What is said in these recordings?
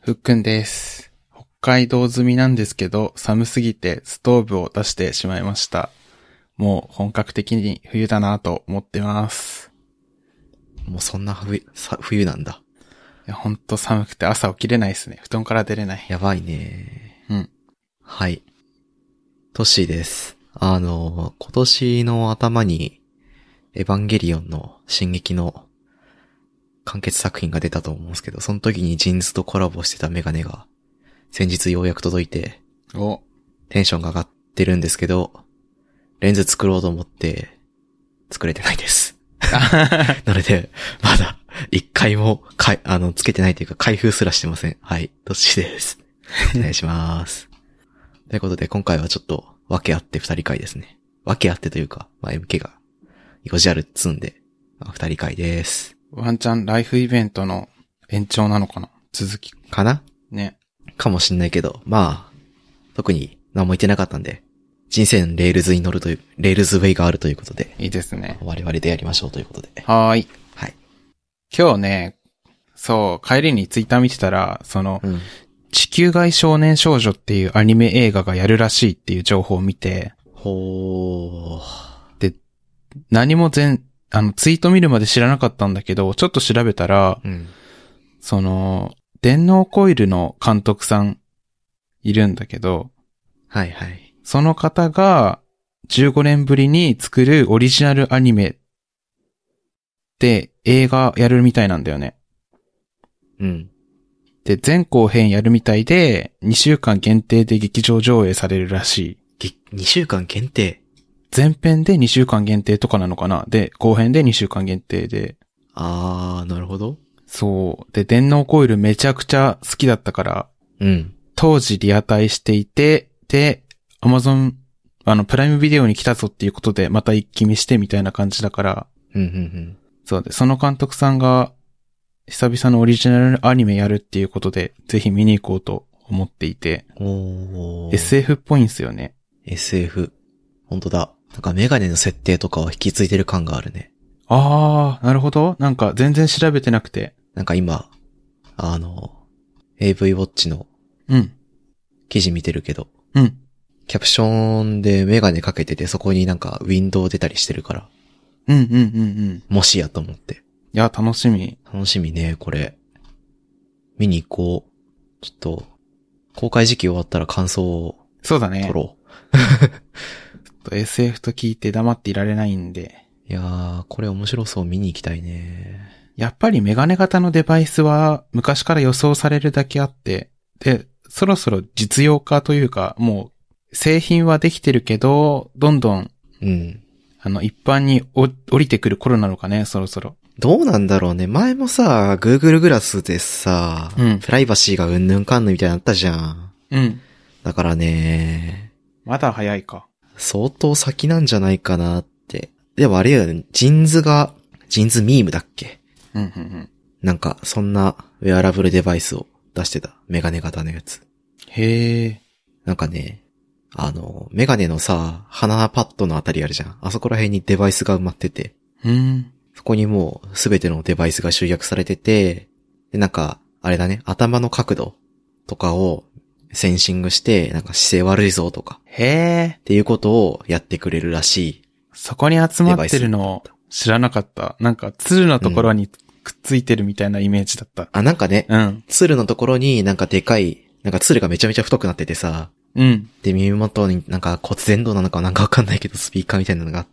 ふっくんです。北海道済みなんですけど、寒すぎてストーブを出してしまいました。もう本格的に冬だなと思ってます。 もうそんな冬なんだ。 いや、ほんと寒くて朝起きれないですね。布団から出れない。 やばいね。 うん。 はい。トッシーです。今年の頭に、エヴァンゲリオンの進撃の完結作品が出たと思うんですけど、その時にジンズとコラボしてたメガネが、先日ようやく届いて、テンションが上がってるんですけど、レンズ作ろうと思って、作れてないです。なので、まだ、一回も、つけてないというか、開封すらしてません。はい。トッシーです。お願いします。ということで、今回はちょっと、分け合って二人会ですね。分け合ってというか、MK が、用事あるっつんで、二人会です。 ワンチャンライフイベントの延長なのかな？続き。 かな？ ね。 かもしんないけど、特に何も言ってなかったんで、人生のレールズに乗るという、レールズウェイがあるということで。 いいですね。 我々でやりましょうということで。 はーい。 はい。 今日ね、そう、帰りにツイッター見てたら、地球外少年少女っていうアニメ映画がやるらしいっていう情報を見て、 ほー。 で、何もツイート見るまで知らなかったんだけど、ちょっと調べたら、電脳コイルの監督さんいるんだけど、 はいはい。 その方が15年ぶりに作るオリジナルアニメで映画やるみたいなんだよね。 うん。 で、前後編やるみたいで、2週間限定で劇場上映されるらしい。 2週間限定？ 前編で2週間限定とかなのかな？で、後編で2週間限定で。 なるほど。 そう。で、電脳コイルめちゃくちゃ好きだったから、 うん。 当時リアタイしていて、で、Amazon、プライムビデオに来たぞっていうことで、また一気見してみたいな感じだから、そうで、その監督さんが、久々のオリジナルアニメやるっていうことで、ぜひ見に行こうと思っていて、SF っぽいんすよね。 SF。ほんとだ。なんかメガネの設定とかは引き継いでる感があるね。 なるほど。なんか全然調べてなくて。 なんか今、AV ウォッチの、記事見てるけど、キャプションでメガネかけてて、そこになんかウィンドウ出たりしてるから。もしやと思って。 いや、楽しみ。 楽しみね、これ。見に行こう。ちょっと、公開時期終わったら感想を。 そうだね。 撮ろう。SF と聞いて黙っていられないんで。 いやー、これ面白そう、見に行きたいね。 やっぱりメガネ型のデバイスは昔から予想されるだけあって、で、そろそろ実用化というか、もう製品はできてるけど、どんどん、一般に降りてくる頃なのかね、そろそろ。 どうなんだろうね。前もさ、Google グラスでさ、プライバシーがうんぬんかんぬんみたいなのあったじゃん。だからね。 まだ早いか。 相当先なんじゃないかなって。でもあれよね、ジンズミームだっけ？なんか、そんなウェアラブルデバイスを出してた。メガネ型のやつ。 へー。 なんかね、メガネのさ、鼻パッドのあたりあるじゃん。あそこら辺にデバイスが埋まってて。そこにもうすべてのデバイスが集約されてて、で、なんか、あれだね、頭の角度とかをセンシングして、なんか姿勢悪いぞとか。っていうことをやってくれるらしい。 そこに集まってるの知らなかった。なんか、鶴のところにくっついてるみたいなイメージだった。 なんかね、鶴のところになんかでかい、なんか鶴がめちゃめちゃ太くなっててさ、で、耳元になんか骨伝導なのかなんかわかんないけど、スピーカーみたいなのがあって、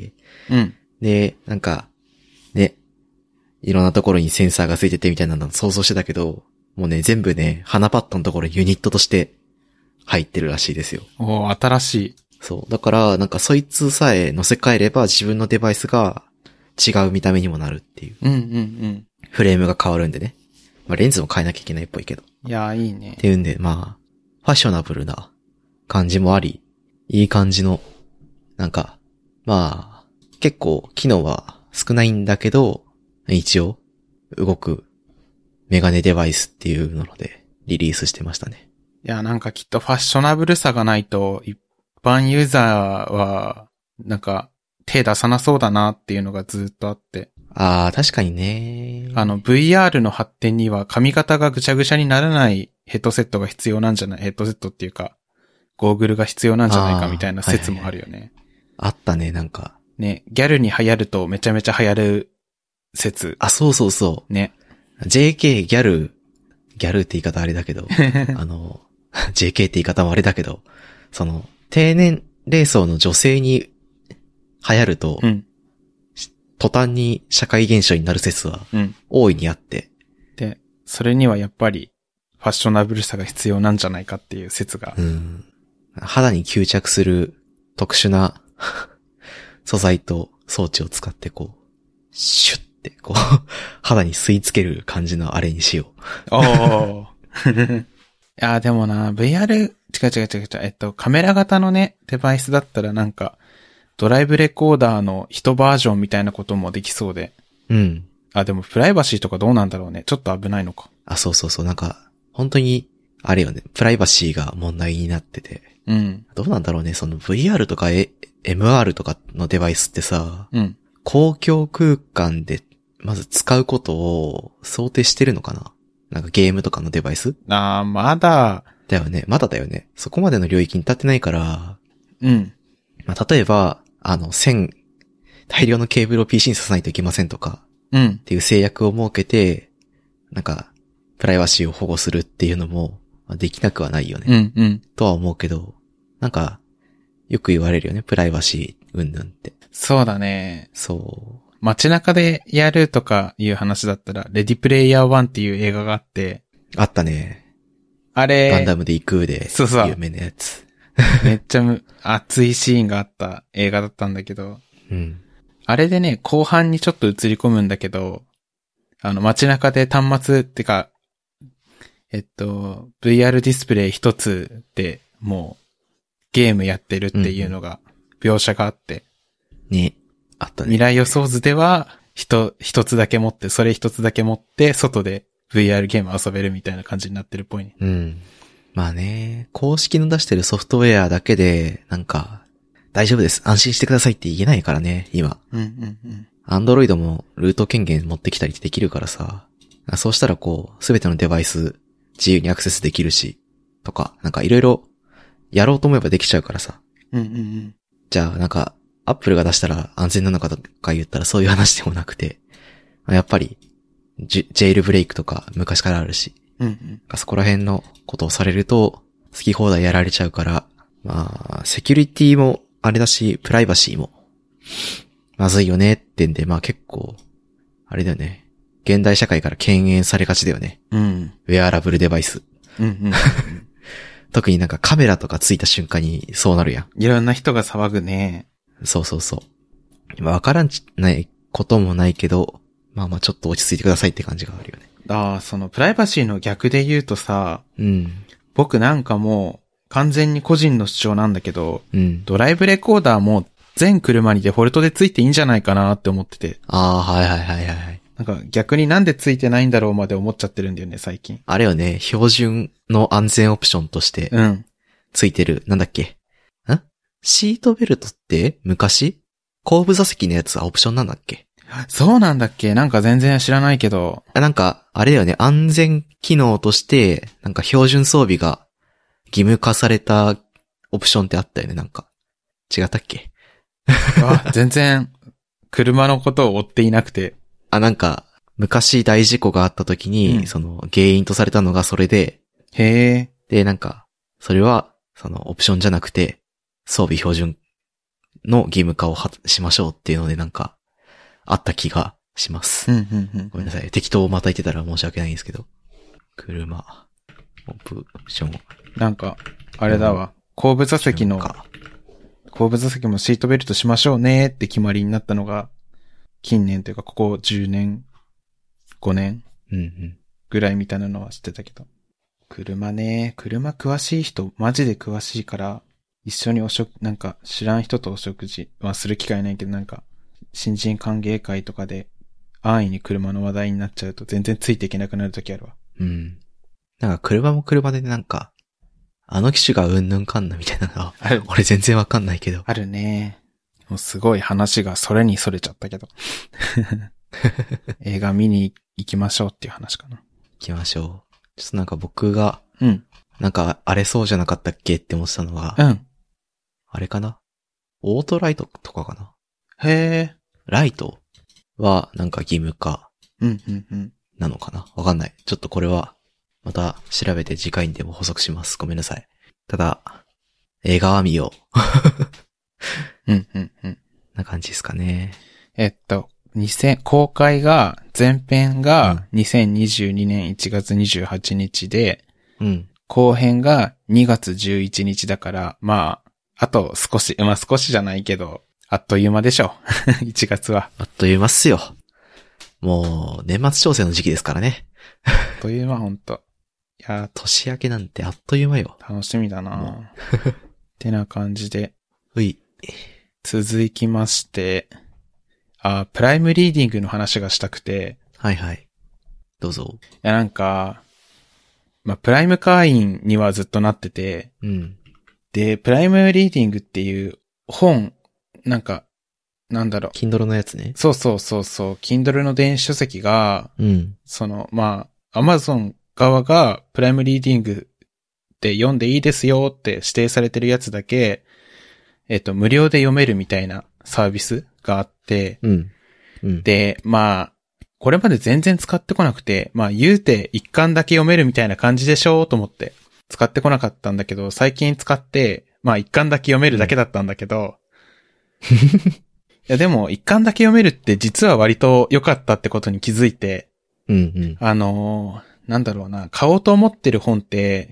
で、なんか、ね、いろんなところにセンサーがついててみたいなの想像してたけど、もうね、全部ね、鼻パッドのところにユニットとして入ってるらしいですよ。 新しい。 そう。だから、なんかそいつさえ乗せ替えれば自分のデバイスが違う見た目にもなるっていう。フレームが変わるんでね。レンズも変えなきゃいけないっぽいけど。 いやー、いいね。 っていうんで、ファッショナブルな感じもあり、いい感じの、なんか、結構機能は少ないんだけど、一応、動くメガネデバイスっていうので、リリースしてましたね。 いや、なんかきっとファッショナブルさがないと、一般ユーザーは、なんか、手出さなそうだなっていうのがずっとあって。 ああ、確かにね。 VR の発展には髪型がぐちゃぐちゃにならないヘッドセットが必要なんじゃない、ヘッドセットっていうか、ゴーグルが必要なんじゃないかみたいな説もあるよね。はいはいはい、 あったね、なんか。 ね、ギャルに流行るとめちゃめちゃ流行る説。 あ、そうそうそう。 ね。 JK ギャルって言い方あれだけど、JK って言い方もあれだけど、低年齢層の女性に流行ると、うん、途端に社会現象になる説は、大いにあって、 で、それにはやっぱり、ファッショナブルさが必要なんじゃないかっていう説が。 肌に吸着する特殊な素材と装置を使ってこう、シュッてこう、肌に吸い付ける感じのあれにしよう。 おー。いや、でもな、VR、違う。カメラ型のね、デバイスだったらなんか、ドライブレコーダーの一バージョンみたいなこともできそうで。 うん。 でもプライバシーとかどうなんだろうね。ちょっと危ないのか。 そう、なんか、本当に、あれよね、プライバシーが問題になってて。 うん。 どうなんだろうね、VR とか、MR とかのデバイスってさ、 うん。 公共空間で、まず使うことを想定してるのかな？なんかゲームとかのデバイス？ まだ。 だよね、まだだよね。そこまでの領域に立ってないから。 うん。 例えば、大量のケーブルを PC に挿さないといけませんとか、っていう制約を設けて、なんか、プライバシーを保護するっていうのも、できなくはないよね。とは思うけど、なんか、よく言われるよね、プライバシー、うんぬんって。 そうだね。 そう。 街中でやるとかいう話だったら、レディプレイヤー1っていう映画があって。 あったね。 あれ。 ガンダムで行くで、 そう有名なやつ。 めっちゃ熱いシーンがあった映画だったんだけど。 うん。 あれでね、後半にちょっと映り込むんだけど、街中で端末ってか、VR ディスプレイ一つでもうゲームやってるっていうのが描写があって。 ね。あったね。 未来予想図では一つだけ持って、それ一つだけ持って外で VR ゲーム遊べるみたいな感じになってるっぽいね。 うん。まあね、公式の出してるソフトウェアだけで、なんか、大丈夫です。安心してくださいって言えないからね、今。Android もルート権限持ってきたりできるからさ。そうしたらこう、すべてのデバイス自由にアクセスできるし、とか、なんかいろいろやろうと思えばできちゃうからさ。じゃあなんか、Apple が出したら安全なのかとか言ったらそういう話でもなくて、やっぱり、ジェイルブレイクとか昔からあるし、そこら辺のことをされると、好き放題やられちゃうから、まあ、セキュリティもあれだし、プライバシーも、まずいよねってんで、まあ結構、あれだよね。現代社会から敬遠されがちだよね。 うん。 ウェアラブルデバイス。特になんかカメラとかついた瞬間にそうなるやん。 いろんな人が騒ぐね。 そう。わからんないこともないけど、まあちょっと落ち着いてくださいって感じがあるよね。 そのプライバシーの逆で言うとさ、僕なんかもう完全に個人の主張なんだけど、ドライブレコーダーも全車にデフォルトでついていいんじゃないかなって思ってて。 はい。 なんか逆になんでついてないんだろうまで思っちゃってるんだよね、最近。 あれよね、標準の安全オプションとして、ついてる、なんだっけ？シートベルトって昔後部座席のやつはオプションなんだっけ？ そうなんだっけ？なんか全然知らないけど。 なんか、あれだよね、安全機能として、なんか標準装備が義務化されたオプションってあったよね、なんか。違ったっけ？ 全然、車のことを追っていなくて。 なんか、昔大事故があった時に、その原因とされたのがそれで、 へー。 で、なんか、それは、そのオプションじゃなくて、装備標準の義務化をしましょうっていうのでなんか、あった気がします。ごめんなさい。適当をまた言ってたら申し訳ないんですけど。車、オプション。 なんか、あれだわ。後部座席もシートベルトしましょうねって決まりになったのが、近年というかここ10年、5年ぐらいみたいなのは知ってたけど。車詳しい人、マジで詳しいから、一緒になんか知らん人とお食事はする機会ないけど、なんか、新人歓迎会とかで、安易に車の話題になっちゃうと全然ついていけなくなるときあるわ。 なんか車も車でなんか、あの機種がうんぬんかんなみたいなのは、俺全然わかんないけど。 あるね。もうすごい話がそれにそれちゃったけど。 映画見に行きましょうっていう話かな。 行きましょう。ちょっとなんか僕が、 うん。 なんかあれそうじゃなかったっけって思ってたのが、 うん。 あれかな？オートライトとかかな？ へー。 ライトはなんか義務化うんうんうん。 なのかな？わかんない。ちょっとこれはまた調べて次回にでも補足します。ごめんなさい。ただ、映画は見よう。 うんうんうん。 な感じですかね。 公開が、前編が2022年1月28日で、 うん。 後編が2月11日だから、まあ、あと少し、まあ少しじゃないけど、あっという間でしょう。1月は。 あっという間っすよ。もう、年末調整の時期ですからね。 あっという間ほんと。いや、 年明けなんてあっという間よ。 楽しみだなってな感じで。 うい。 続きまして、プライムリーディングの話がしたくて。 はいはい。どうぞ。 いやなんか、まあ、プライム会員にはずっとなってて、 うん。 で、プライムリーディングっていう本、なんか、なんだろう。 Kindle のやつね。 そうそうそうそう。Kindle の電子書籍が、 うん。 まあ、Amazon 側がプライムリーディングで読んでいいですよって指定されてるやつだけ、無料で読めるみたいなサービスがあって、 うん。うん。 で、まあ、これまで全然使ってこなくて、まあ言うて一巻だけ読めるみたいな感じでしょうと思って使ってこなかったんだけど、最近使って、まあ一巻だけ読めるだけだったんだけど、いやでも一巻だけ読めるって実は割と良かったってことに気づいて、 うんうん。 なんだろうな、買おうと思ってる本って、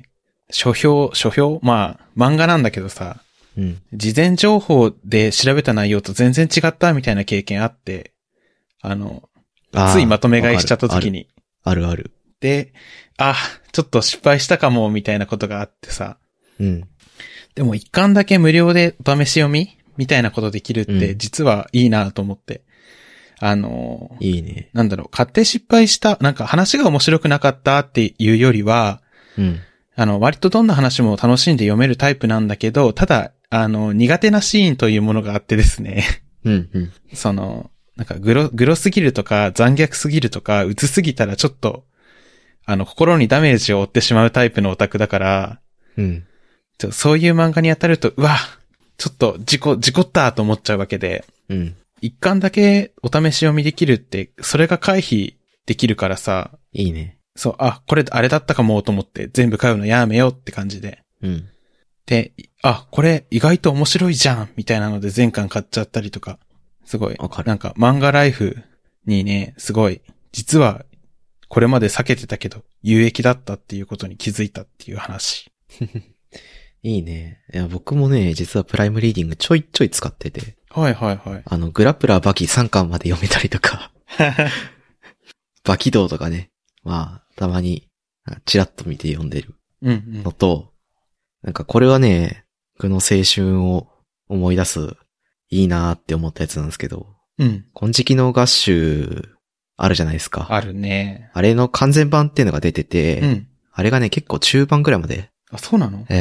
書評まあ漫画なんだけどさ、 うん。 事前情報で調べた内容と全然違ったみたいな経験あって、ついまとめ買いしちゃった時に。 あるある。 で、ちょっと失敗したかも、みたいなことがあってさ。 うん。 でも一巻だけ無料でお試し読みみたいなことできるって、実はいいなと思って。 いいね。 なんだろう、買って失敗した、なんか話が面白くなかったっていうよりは、 うん。 割とどんな話も楽しんで読めるタイプなんだけど、ただ、苦手なシーンというものがあってですね。 うんうん。 なんかグロすぎるとか残虐すぎるとか鬱すぎたらちょっと、心にダメージを負ってしまうタイプのオタクだから、 うん。 そういう漫画に当たると、うわ、ちょっと事故ったと思っちゃうわけで、 うん。 一巻だけお試し読みできるって、それが回避できるからさ、 いいね。 そう、これあれだったかもと思って全部買うのやめようって感じで。 うん。 で、これ意外と面白いじゃんみたいなので全巻買っちゃったりとか。すごい。なんか漫画ライフにね、すごい、実はこれまで避けてたけど有益だったっていうことに気づいたっていう話。 いいね。いや、僕もね、実はプライムリーディングちょいちょい使ってて。 はいはいはい。 グラップラーバキ3巻まで読めたりとか。バキ道とかね。まあ、たまに、チラッと見て読んでるのと、なんかこれはね、僕の青春を思い出す、いいなーって思ったやつなんですけど、 うん。 金色の合衆、あるじゃないですか。 あるね。 あれの完全版っていうのが出てて、 うん。 あれがね、結構中盤くらいまで。 そうなの？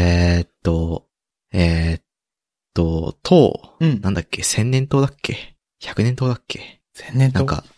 なんだっけ、千年刀だっけ ?100 年刀だっけ？ 千年刀？ なんか、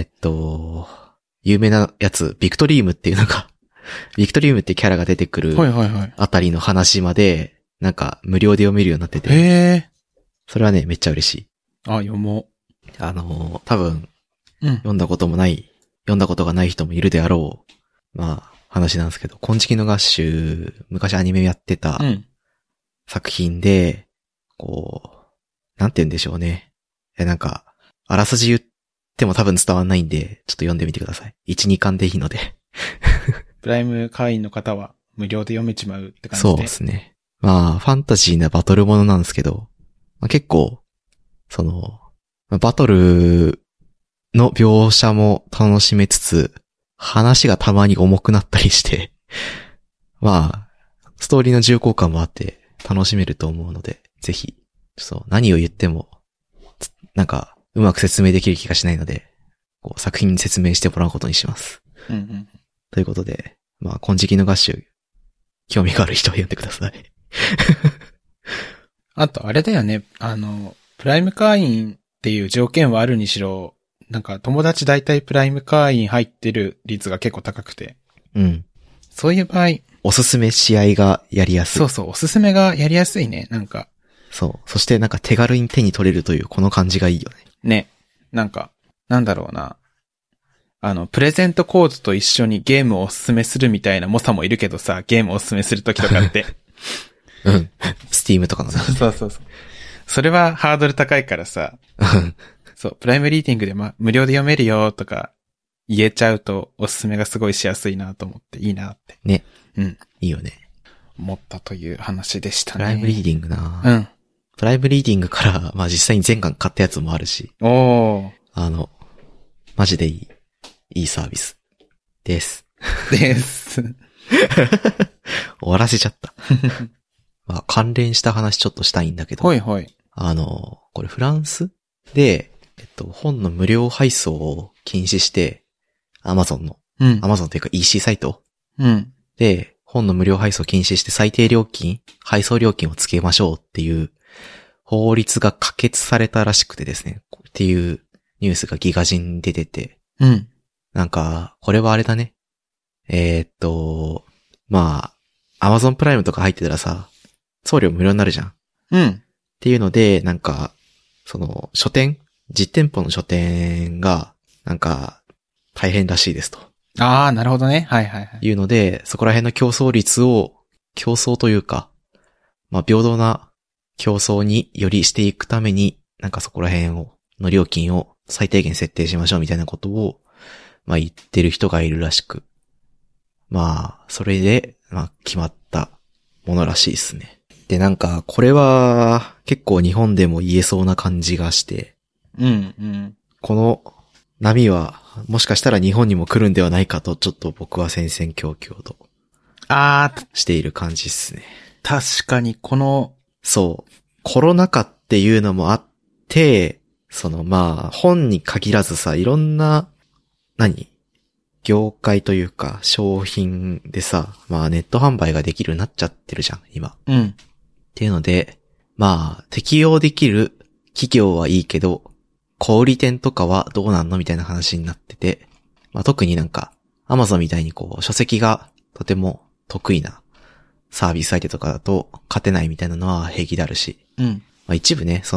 有名なやつ、ビクトリームっていうのが、ビクトリームってキャラが出てくるあたりの話まで、なんか無料で読めるようになってて。 へー。 それはね、めっちゃ嬉しい。 読もう。 多分、読んだことがない人もいるであろう、まあ、話なんですけど、金色の合衆、昔アニメやってた作品で、こう、なんて言うんでしょうね。なんか、あらすじ言っても多分伝わんないんで、ちょっと読んでみてください。1、2巻でいいので。 プライム会員の方は無料で読めちまうって感じで。 そうですね。まあ、ファンタジーなバトルものなんですけど、まあ、結構、バトルの描写も楽しめつつ、話がたまに重くなったりして、まあ、ストーリーの重厚感もあって楽しめると思うので、ぜひ、何を言っても、なんか、うまく説明できる気がしないので、作品に説明してもらうことにします。 うんうん。 ということで、まあ、金色の合衆、興味がある人は読んでください。 あと、あれだよね。プライム会員っていう条件はあるにしろ、 なんか友達大体プライム会員入ってる率が結構高くて。 うん。 そういう場合。 おすすめ試合がやりやすい。 そうそう、おすすめがやりやすいね、なんか。 そう。そしてなんか手軽に手に取れるというこの感じがいいよね。 ね。なんか、なんだろうな。プレゼントコードと一緒にゲームをおすすめするみたいな猛者もいるけどさ、ゲームをおすすめするときとかって。 うん。スティームとかのね。 そうそうそう。それはハードル高いからさ。そう、プライムリーディングで無料で読めるよとか言えちゃうとおすすめがすごいしやすいなと思っていいなって。 ね。 うん。 いいよね。 思ったという話でしたね。 プライムリーディングな。 うん。 プライムリーディングから、まあ実際に全巻買ったやつもあるし。 おー。マジでいいサービス。です。 です。 終わらせちゃった。まあ関連した話ちょっとしたいんだけど。 ほいほい。 これフランスで、本の無料配送を禁止して、Amazon の。 うん。 Amazon というか EC サイト。 うん。 で、本の無料配送禁止して最低料金、配送料金をつけましょうっていう法律が可決されたらしくてですね。っていうニュースがギガ人に出てて。 うん。 なんか、これはあれだね。まあ、Amazon プライムとか入ってたらさ、送料無料になるじゃん。 うん。 っていうので、なんか、実店舗の書店が、なんか、大変らしいですと。 ああ、なるほどね。はいはいはい。 いうので、そこら辺の競争というか、まあ、平等な競争によりしていくために、なんかそこら辺の料金を最低限設定しましょうみたいなことを、まあ、言ってる人がいるらしく。まあ、それで、まあ、決まったものらしいですね。で、なんか、これは、結構日本でも言えそうな感じがして。 うん、うん。 この波は、もしかしたら日本にも来るんではないかと、ちょっと僕は戦々恐々と。している感じですね。 確かに、 そう。コロナ禍っていうのもあって、まあ、本に限らずさ、いろんな、業界というか、商品でさ、まあネット販売ができるようになっちゃってるじゃん、今。 うん。 っていうので、まあ、適用できる企業はいいけど、小売店とかはどうなんのみたいな話になってて、まあ特になんか、Amazon みたいに書籍がとても得意なサービス相手とかだと勝てないみたいなのは平気であるし、 うん。 まあ一部ね、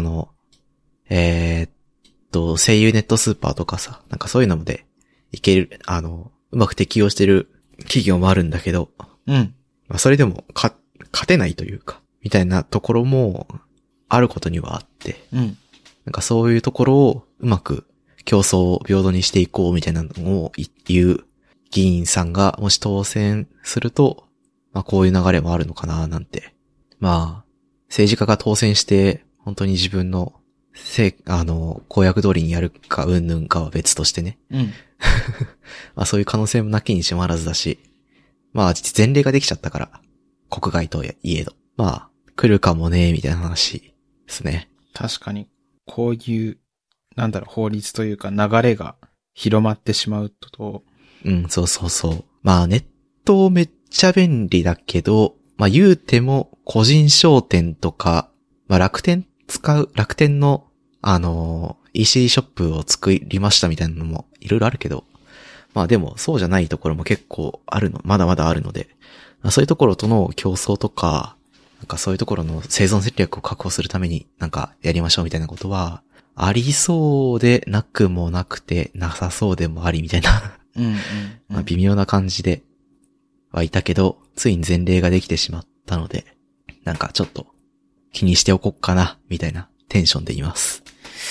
声優ネットスーパーとかさ、なんかそういうのでいける、うまく適用してる企業もあるんだけど、 うん。 まあそれでも勝てないというか、みたいなところもあることにはあって、 うん。 なんかそういうところをうまく競争を平等にしていこうみたいなのを言う議員さんがもし当選すると、まあこういう流れもあるのかななんて。まあ、政治家が当選して本当に自分の公約通りにやるかうんぬんかは別としてね。 うん。 まあそういう可能性もなきにしもあらずだし、まあ前例ができちゃったから、国外といえど。まあ、来るかもね、みたいな話ですね。 確かに、こういう、法律というか流れが広まってしまうと。 うん、そうそうそう。まあネットめっちゃ便利だけど、まあ言うても個人商店とか、まあ楽天のEC ショップを作りましたみたいなのもいろいろあるけど、まあでもそうじゃないところも結構まだまだあるので、まあ、そういうところとの競争とか、なんかそういうところの生存戦略を確保するためになんかやりましょうみたいなことは、ありそうでなくもなくてなさそうでもありみたいなうんうんうん、 まあ微妙な感じではいたけど、ついに前例ができてしまったので、なんかちょっと気にしておこっかな、みたいなテンションでいます。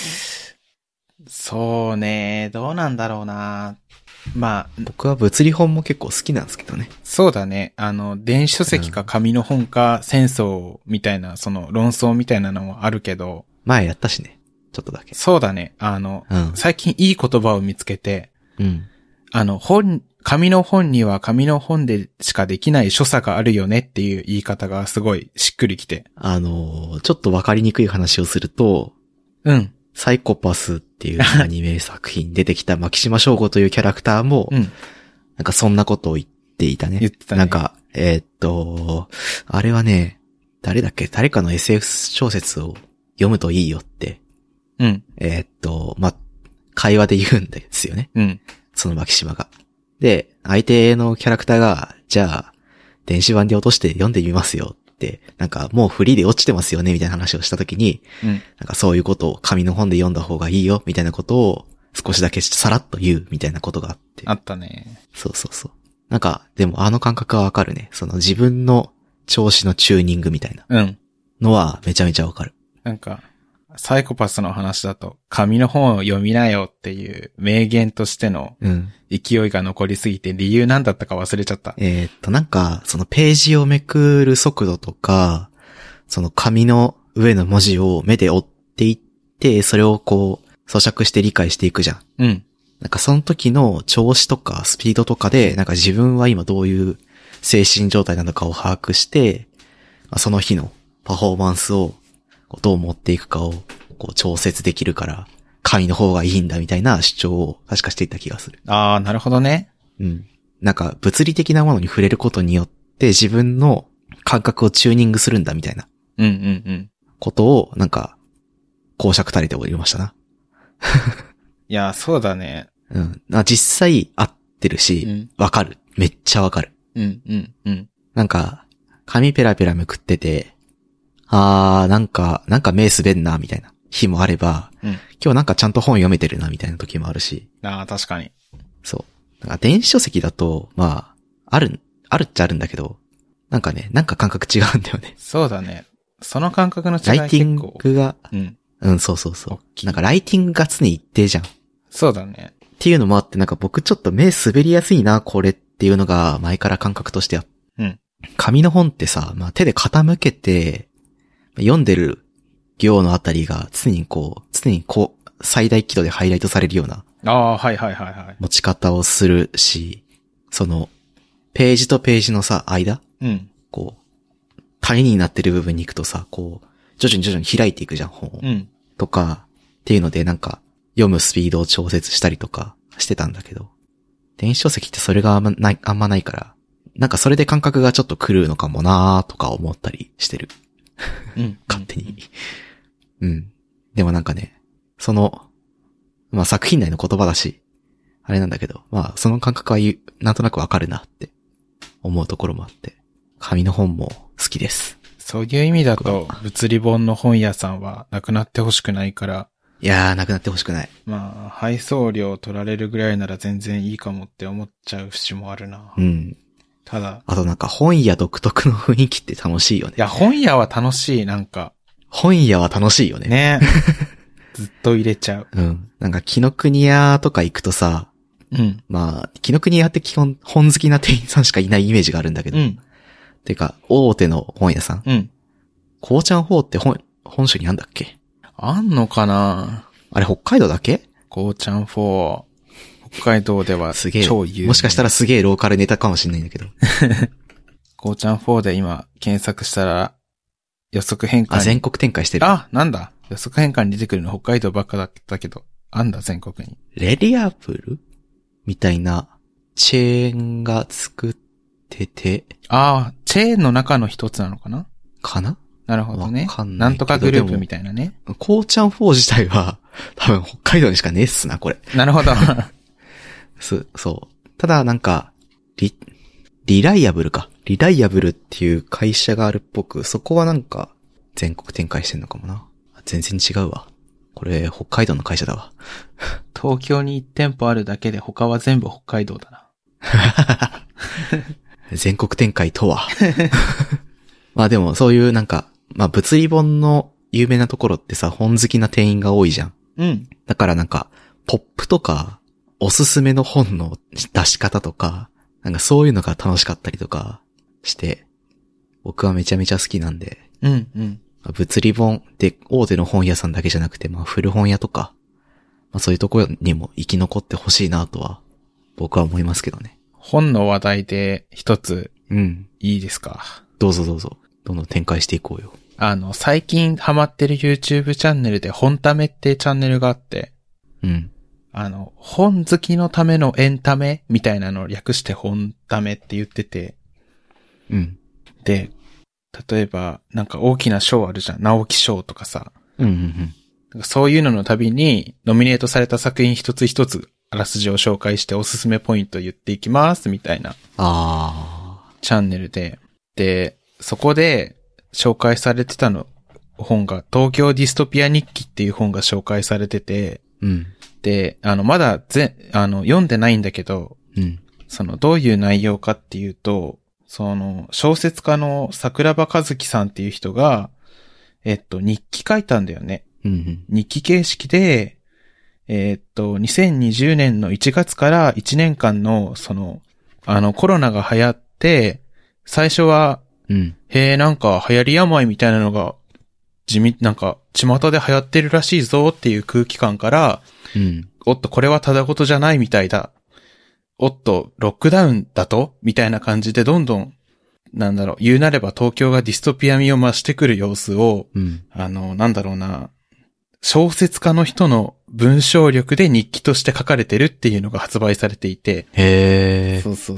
そうね、どうなんだろうな。まあ。 僕は物理本も結構好きなんですけどね。 そうだね。電子書籍か紙の本か戦争みたいな、論争みたいなのもあるけど。 前やったしね。ちょっとだけ。 そうだね。最近いい言葉を見つけて。 うん。 紙の本には紙の本でしかできない所作があるよねっていう言い方がすごいしっくりきて。 ちょっとわかりにくい話をすると、 うん。 サイコパスっていうアニメ作品に出てきた牧島翔吾というキャラクターも、 うん、 なんかそんなことを言っていたね。 言ってたね。 なんか、あれはね、誰だっけ？誰かの SF 小説を読むといいよって。 うん。 会話で言うんですよね。 うん。 その牧島が。で、相手のキャラクターが、じゃあ、電子版で落として読んでみますよって、なんかもうフリーで落ちてますよねみたいな話をしたときに、なんかそういうことを紙の本で読んだ方がいいよみたいなことを少しだけさらっと言うみたいなことがあって。 あったね。 そうそうそう。なんか、でもあの感覚はわかるね。その自分の調子のチューニングみたいな。のはめちゃめちゃわかる。 なんか、サイコパスの話だと、紙の本を読みなよっていう名言としての勢いが残りすぎて理由なんだったか忘れちゃった。 なんか、そのページをめくる速度とか、その紙の上の文字を目で追っていって、それをこう、咀嚼して理解していくじゃん。なんかその時の調子とかスピードとかで、なんか自分は今どういう精神状態なのかを把握して、その日のパフォーマンスをどう持っていくかをこう調節できるから、紙の方がいいんだみたいな主張を確かしていた気がする。 ああ、なるほどね。 なんか物理的なものに触れることによって自分の感覚をチューニングするんだみたいな。ことをなんか講釈垂れておりましたな。 いや、そうだね。 実際合ってるし、わかる。めっちゃわかる。なんか、紙ペラペラめくってて、なんか目滑んな、みたいな日もあれば、今日なんかちゃんと本読めてるな、みたいな時もあるし。 確かに。 そう。なんか電子書籍だと、まあ、あるっちゃあるんだけど、なんかね、なんか感覚違うんだよね。 そうだね。その感覚の違い結構。 ライティングが、そうそうそう。なんかライティングが常に一定じゃん。 そうだね。 っていうのもあって、なんか僕ちょっと目滑りやすいな、これっていうのが前から感覚としてあって。紙の本ってさ、まあ手で傾けて、読んでる行のあたりが常に最大輝度でハイライトされるような。持ち方をするし、その、ページとページのさ、間こう、谷になってる部分に行くとさ、こう、徐々に開いていくじゃん、本を。とか、っていうのでなんか、読むスピードを調節したりとかしてたんだけど、電子書籍ってそれがあんまないから、なんかそれで感覚がちょっと狂うのかもなーとか思ったりしてる。勝手に。でもなんかね、その、まあ作品内の言葉だし、あれなんだけど、まあその感覚はなんとなくわかるなって思うところもあって、紙の本も好きです。 そういう意味だと、物理本の本屋さんはなくなってほしくないから、 いやー、なくなってほしくない。 まあ、配送料取られるぐらいなら全然いいかもって思っちゃう節もあるな。ただ。 あとなんか本屋独特の雰囲気って楽しいよね。 いや、本屋は楽しい、なんか。 本屋は楽しいよね。 ねずっと入れちゃう。 なんか紀ノ国屋とか行くとさ、まあ、紀ノ国屋って基本本好きな店員さんしかいないイメージがあるんだけど。てか、大手の本屋さん。こうちゃん4って本州にあんだっけ？ あんのかな？ あれ北海道だけ？ こうちゃん4。北海道では超有名。 もしかしたらすげえローカルネタかもしれないんだけど。 こうちゃん4で今検索したら予測変換。 全国展開してる。 なんだ。予測変換に出てくるの北海道ばっかだったけど、あんだ全国に。 レディアブルみたいなチェーンが作ってて。 チェーンの中の一つなのかな？ かな？ なるほどね。なんとかグループみたいなね。 こうちゃん4自体は多分北海道にしかねえっすな、これ。 なるほど。 そう。ただなんか、リライアブルっていう会社があるっぽく、そこはなんか全国展開してんのかもな。全然違うわ。これ北海道の会社だわ。 東京に1店舗あるだけで他は全部北海道だな。 全国展開とは。まあでもそういうなんか、まあ物理本の有名なところってさ、本好きな店員が多いじゃん。だからなんか、ポップとか、おすすめの本の出し方とか、なんかそういうのが楽しかったりとかして、僕はめちゃめちゃ好きなんで。物理本で大手の本屋さんだけじゃなくて、まあ古本屋とか、まあそういうところにも生き残ってほしいなとは、僕は思いますけどね。 本の話題で一つ、いいですか？ どうぞ。どんどん展開していこうよ。 最近ハマってる YouTube チャンネルで本ためってチャンネルがあって、本好きのためのエンタメみたいなのを略して本ためって言ってて、で、例えばなんか大きな賞あるじゃん。直木賞とかさ。 そういうののたびに、ノミネートされた作品一つ一つ、あらすじを紹介しておすすめポイント言っていきます、みたいな。チャンネルで。で、そこで紹介されてた本が、東京ディストピア日記っていう本が紹介されてて、 うん。 で、まだ読んでないんだけど、 うん。 どういう内容かっていうと、小説家の桜庭和樹さんっていう人が、日記書いたんだよね。 うんうん、 日記形式で、2020年の1月から1年間の、コロナが流行って、最初は、なんか流行り病みたいなのが、なんか、巷で流行ってるらしいぞっていう空気感から、おっと、これはただごとじゃないみたいだ。おっと、ロックダウンだとみたいな感じでどんどん、言うなれば東京がディストピア味を増してくる様子を、小説家の人の文章力で日記として書かれてるっていうのが発売されていて。 へー。 そう。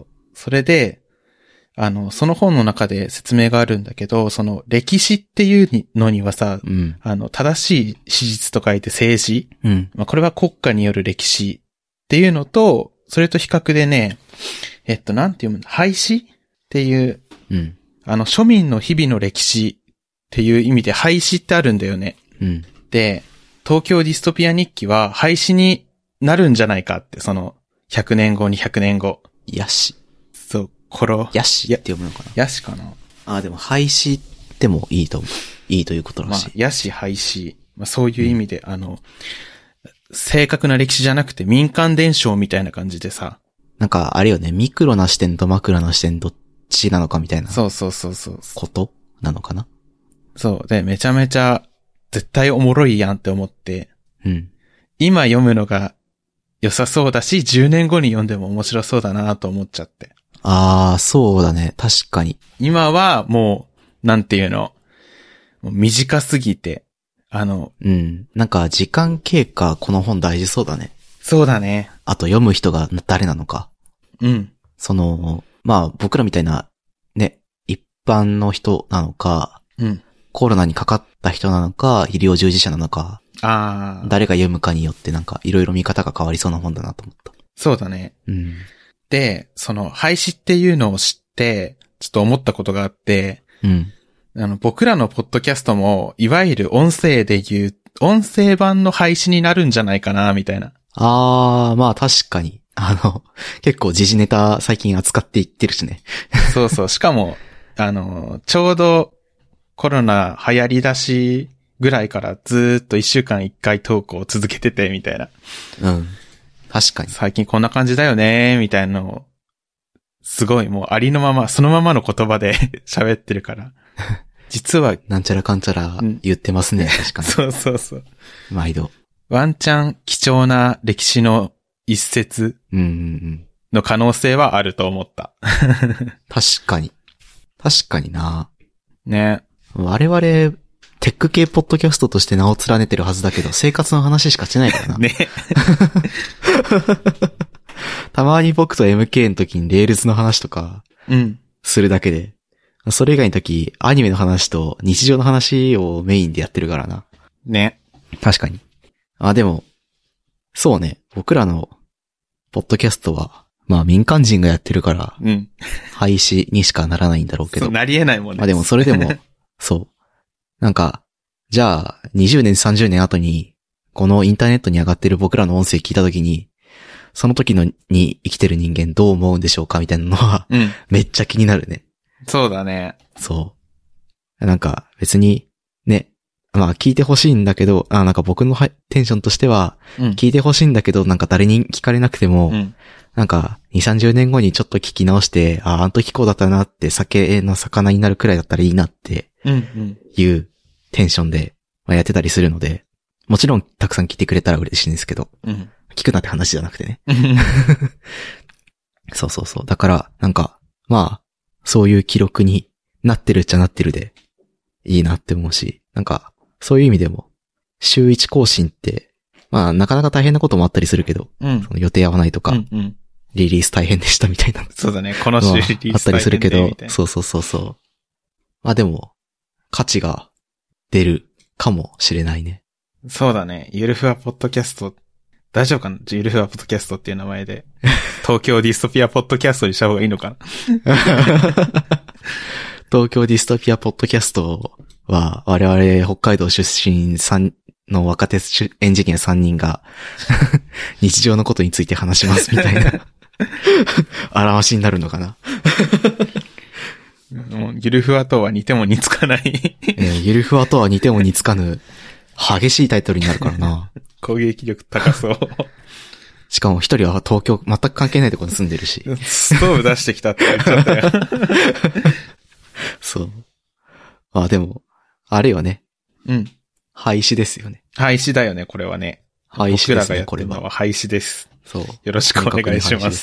それで、その本の中で説明があるんだけど、歴史っていうのにはさ、正しい史実と書いて政治。これは国家による歴史っていうのと、それと比較でね、なんていうの、廃止っていう、庶民の日々の歴史っていう意味で廃止ってあるんだよね。で、東京ディストピア日記は廃止になるんじゃないかって、100年後、200年後。 ヤシ。 そう、 ヤシって読むのかな。 ヤシかな。 でも廃止でもいいということらしい。 ヤシ廃止。そういう意味で、正確な歴史じゃなくて民間伝承みたいな感じでさ。 なんか、あれよね、ミクロな視点とマクロな視点どっちなのかみたいな。 そう。 ことなのかな。 そう。で、めちゃめちゃ、絶対おもろいやんって思って。今読むのが良さそうだし、10年後に読んでも面白そうだなと思っちゃって。 そうだね。確かに。 今はもう、なんていうの、もう短すぎて、 なんか時間経過この本大事そうだね。 そうだね。 あと読む人が誰なのか。僕らみたいな、ね、一般の人なのか、コロナにかかった人なのか、医療従事者なのか、誰が読むかによってなんかいろいろ見方が変わりそうな本だなと思った。 そうだね。で、廃止っていうのを知って、ちょっと思ったことがあって、僕らのポッドキャストも、いわゆる音声で言う、音声版の廃止になるんじゃないかな、みたいな。 確かに。結構時事ネタ最近扱っていってるしね。 そう。しかも、ちょうどコロナ流行り出しぐらいからずーっと1週間1回トークを続けてて、みたいな。 確かに。 最近こんな感じだよね、みたいなのを、すごいもうありのまま、そのままの言葉で喋ってるから。実は。 なんちゃらかんちゃら言ってますね、確かに。 そう。 毎度。 ワンチャン貴重な歴史の一節の可能性はあると思った。 確かにな。 ね。 我々、テック系ポッドキャストとして名を連ねてるはずだけど、生活の話しかしてないからな。 ね。 たまに僕と MK の時にレールズの話とか、するだけで、それ以外の時、アニメの話と日常の話をメインでやってるからな。 ね。 確かに。でも、そうね、僕らのポッドキャストは、民間人がやってるから、廃止にしかならないんだろうけど。 そう、なり得ないもんね。 でもそれでも、そう。なんか、じゃあ、20年、30年後に、このインターネットに上がってる僕らの音声聞いた時に、その時に生きてる人間どう思うんでしょうかみたいなのは、めっちゃ気になるね。 そうだね。 そう。なんか、別に、ね、聞いてほしいんだけど、なんか僕のテンションとしては、聞いてほしいんだけど、なんか誰に聞かれなくても、なんか、2、30年後にちょっと聞き直して、あの時こうだったなって、酒の魚になるくらいだったらいいなって、いうテンションで、やってたりするので、もちろんたくさん聞いてくれたら嬉しいんですけど、聞くなって話じゃなくてね。そう。だから、なんか、そういう記録になってるっちゃなってるで、いいなって思うし、なんか、そういう意味でも、週1更新って、なかなか大変なこともあったりするけど、その予定合わないとか、リリース大変でしたみたいな。 そうだね、この週リリース大変であったりするけど、そう。でも、価値が出るかもしれないね。 そうだね。ゆるふわポッドキャスト、大丈夫かな？ゆるふわポッドキャストっていう名前で。東京ディストピアポッドキャストにした方がいいのかな？ 東京ディストピアポッドキャストは、我々北海道出身の若手エンジニア3人が、日常のことについて話しますみたいな、表しになるのかな。 ゆるふわとは似ても似つかない。 ゆるふわとは似ても似つかぬ、激しいタイトルになるからな。 攻撃力高そう。 しかも一人は東京全く関係ないところに住んでるし。 ストーブ出してきたって言っちゃったよ。 そう。あ、でも、あれよね。 うん。 廃止ですよね。 廃止だよね、これはね。 廃止ですね、 僕らがやってるのは廃止です。 そう。 よろしくお願いします。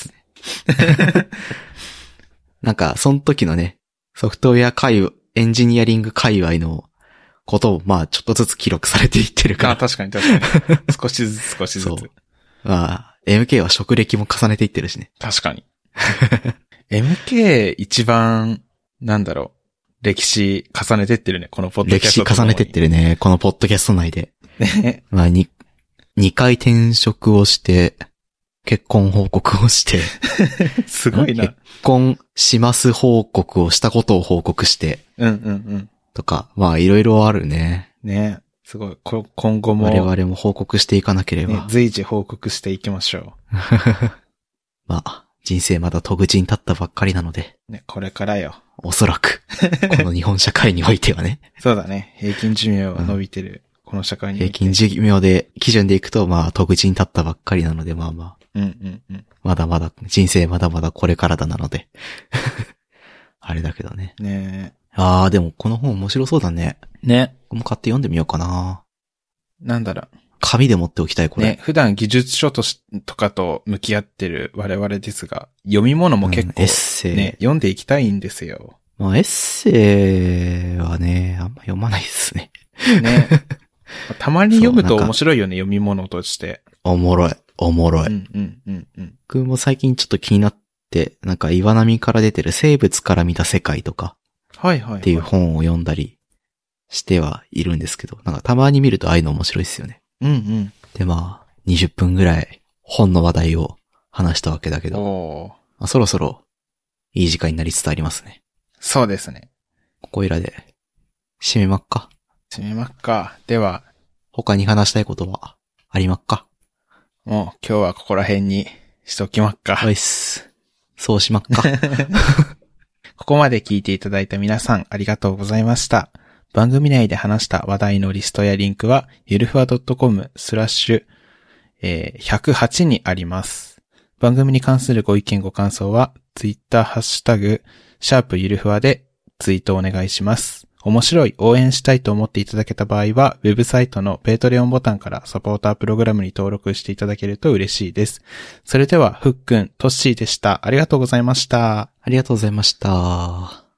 なんか、その時のね、ソフトウェアエンジニアリング界隈のことを、まあ、ちょっとずつ記録されていってるから。 あ、確かに。少しずつ。そう。 まあ、MK は職歴も重ねていってるしね。 確かに。MK 一番、なんだろう、歴史重ねてってるね、このポッドキャスト。 歴史重ねてってるね、このポッドキャスト内で。 ね。 まあ、2回転職をして、結婚報告をして。 すごいな。 結婚します報告をしたことを報告して。とか、まあ、いろいろあるね。 ね。すごい。今後も。 我々も報告していかなければ。 ね、随時報告していきましょう。 まあ、人生まだ戸口に立ったばっかりなので。 ね、これからよ。 おそらく。この日本社会においてはね。 そうだね。平均寿命は伸びてる。この社会において。 平均寿命で、基準でいくと、まあ、戸口に立ったばっかりなので、まあまあ。まだまだ、人生まだまだこれからだなので。あれだけどね。 ねえ。 ああ、でもこの本面白そうだね。 ね。 僕も買って読んでみようかな。 なんだろう。 紙で持っておきたい、これ。 ね、普段技術書とかと向き合ってる我々ですが、読み物も結構、 エッセイ。 ね、読んでいきたいんですよ。 まあ、エッセイはね、あんま読まないですね。 ね。たまに読むと面白いよね、読み物として。 おもろい。僕も最近ちょっと気になって、なんか岩波から出てる生物から見た世界とか、っていう本を読んだりしてはいるんですけど、なんかたまに見るとああいうの面白いですよね。で、まあ、20分ぐらい本の話題を話したわけだけど、まあ、そろそろいい時間になりつつありますね。 そうですね。 ここいらで締めまっか。 では、 他に話したいことはありまっか。 もう今日はここら辺にしときまっか。 はいっす。そうしまっか。 ここまで聞いていただいた皆さんありがとうございました。番組内で話した話題のリストやリンクは、ゆるふわ .com/108 にあります。番組に関するご意見ご感想は、ツイッターハッシュタグ、#ゆるふわでツイートお願いします。面白い、応援したいと思っていただけた場合は、ウェブサイトのペイトレオンボタンからサポータープログラムに登録していただけると嬉しいです。それでは、ふっくん、トッシーでした。ありがとうございました。 ありがとうございました。